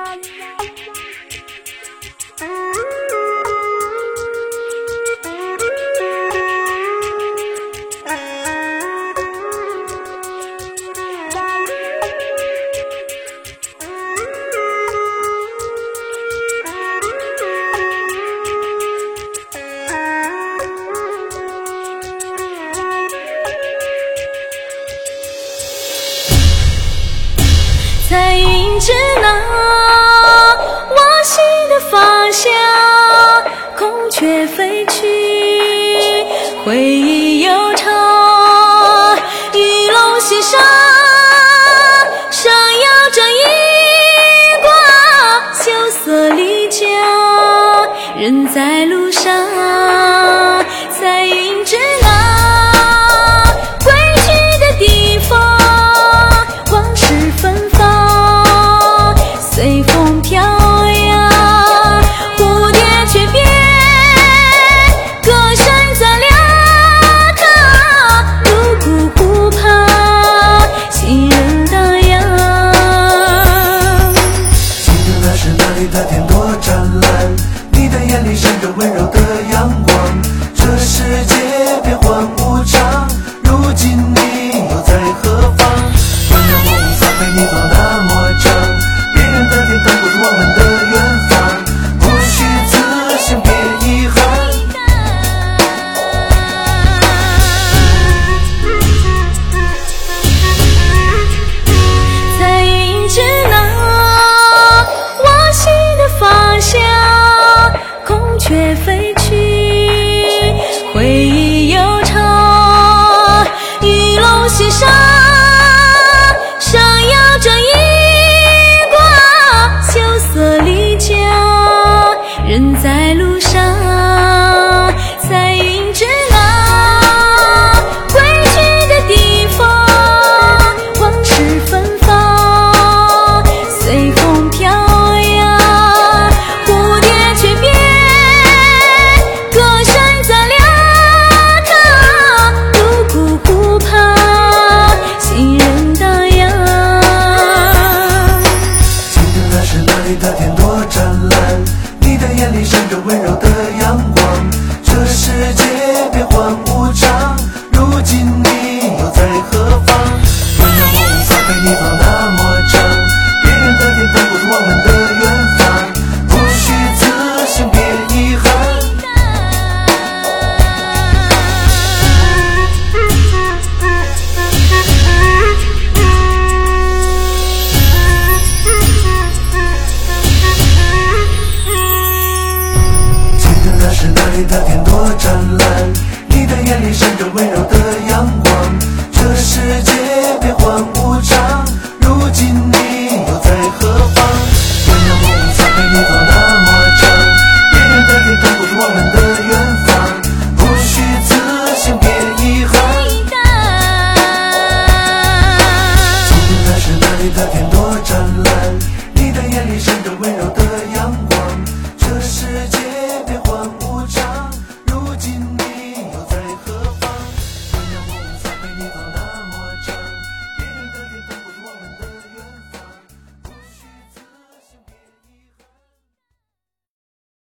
彩云之南，往昔的方向，孔雀飞去，回忆悠长。玉龙溪上，闪耀着银光，羞涩离家，人在路上。彩云之南，归去的地方，往事芬芳，随风飘扬，蝴蝶却变，歌声在两旁，泸沽湖旁，行人荡漾。 记得那是那里的天多湛蓝，你的眼里闪着温柔的阳光。这世界变幻无常，如今你又在何方？原谅我无法陪你走那么长，别人的天看不出我们的远方，不虚此行别遗憾。 彩云之南，往昔的方向，孔雀飞去，回忆悠长。玉龙溪上，闪耀着银光，羞涩离家，人在路上。彩云之南，归去的地方，往事芬芳，随风飘扬，蝴蝶却变，歌声在两旁，泸沽湖旁，行人荡漾。 记得那是那里的天多湛蓝，你的眼里闪着温柔的阳光。这世界变幻无常，如今你又在何方？原谅我无法陪你走那么长，别人的天看不出我们的远方，不虚此行别遗憾。记得那是那里的天多湛蓝，你的眼里闪着温柔的阳光。这世界变幻无常，如今你又在何方？原谅我无法陪你走那么长，别人的天看不出我们的远方，不虚此行别遗憾。记得那是那里的天多湛蓝，你的眼里闪着温柔的阳光。